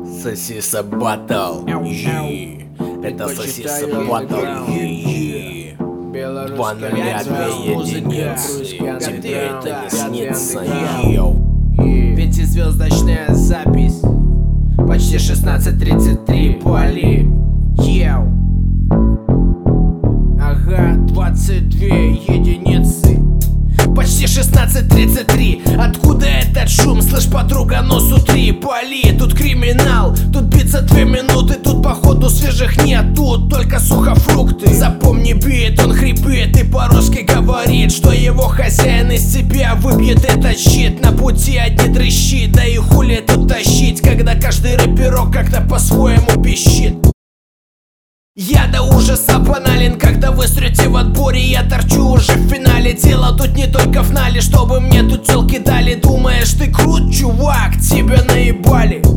Сосиса Батл. Это Сосиса Батл. 2 нуля, 2 единицы. Тебе это не снится, йоу. Пятизвездочная запись. Почти 16:33 Поли. Йоу. Ага, 22 единицы. Почти 16:33. Откуда этот шум? Слышь, подруга, нос утри. Поли, тут криминал. Тут биться 2 минуты. Тут походу свежих нет. Тут только сухофрукты. Запомни бит, он хрипит и по-русски говорит, что его хозяин из себя выбьет этот щит. На пути одни дрыщи, да и хули тут тащить, когда каждый рэперок как-то по-своему пищит. Я до ужаса банален, когда вы срете в отборе. Я торчу уже в финале. Дело тут не только в нале, чтобы мне тут тёлки дали. Думаешь, ты крут, чувак, тебя наебали.